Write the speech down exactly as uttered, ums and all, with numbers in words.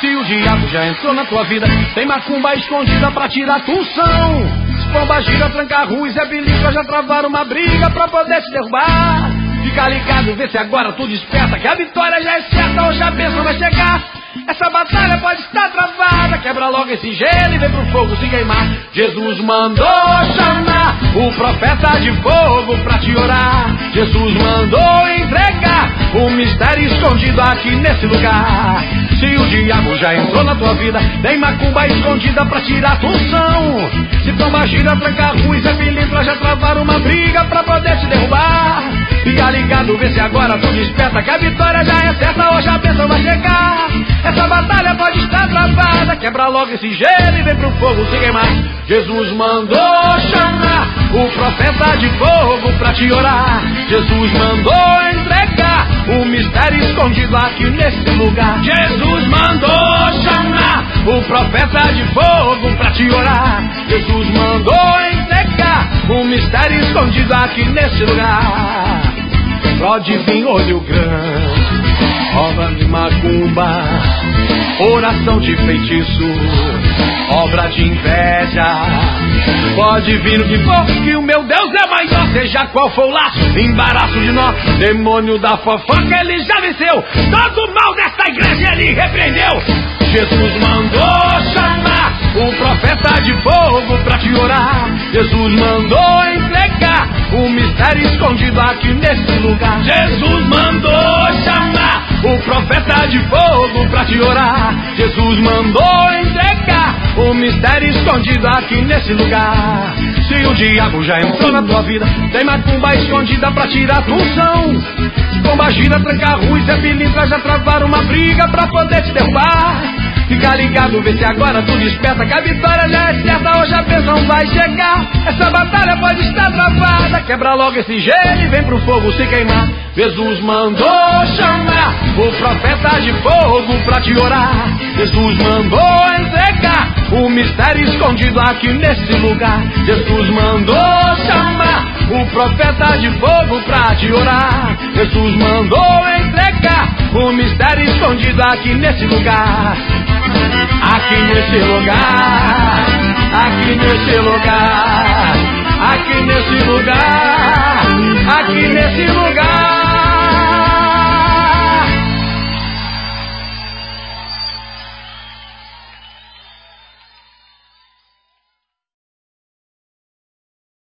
Se o diabo já entrou na tua vida, tem macumba escondida pra tirar tua unção. Se pomba gira, tranca rua e Zé Belisca já travaram uma briga pra poder te derrubar. Fica ligado, vê se agora tu desperta, que a vitória já é certa, hoje a bênção vai chegar. Essa batalha pode estar travada, quebra logo esse gelo e vem pro fogo se queimar. Jesus mandou chamar o profeta de fogo pra te orar. Jesus mandou entregar o mistério escondido aqui nesse lugar. Se o diabo já entrou na tua vida, tem macumba escondida pra tirar tua unção. Se pomba gira, tranca rua e Zé Pilintra já travaram uma briga pra poder te derrubar. Fica ligado, vê se agora tu desperta, que a vitória já é certa, hoje a bênção vai chegar. Essa batalha pode estar travada, quebra logo esse gelo e vem pro fogo se queimar. Jesus mandou chamar o profeta de fogo pra te orar. Jesus mandou entregar o mistério escondido aqui nesse lugar. Jesus mandou chamar o profeta de fogo pra te orar. Jesus mandou entregar o mistério escondido aqui nesse lugar. Pode vir olho grande, obra de macumba, oração de feitiço, obra de inveja. Pode vir o que for, que o meu Deus é maior. Seja qual for o laço, embaraço de nó, demônio da fofoca, ele já venceu. Todo mal desta igreja ele repreendeu. Jesus mandou chamar o profeta de fogo pra te orar. Jesus mandou entregar o mistério escondido aqui nesse lugar. Jesus mandou chamar o profeta de fogo pra te orar. Jesus mandou entregar o mistério escondido aqui nesse lugar. Se o diabo já entrou na tua vida, tem macumba escondida pra tirar tua unção. Se pomba gira, tranca rua e Zé Pilintra já travaram uma briga pra poder te derrubar. Fica ligado, vê se agora tu desperta, que a vitória já é certa, hoje a bênção vai chegar. Essa batalha pode estar travada, quebra logo esse gelo e vem pro fogo se queimar. Jesus mandou chamar o profeta de fogo pra te orar. Jesus mandou entregar o mistério escondido aqui nesse lugar. Jesus mandou chamar o profeta de fogo pra te orar. Jesus mandou entregar o mistério escondido aqui nesse lugar. Aqui nesse lugar, aqui nesse lugar, aqui nesse lugar.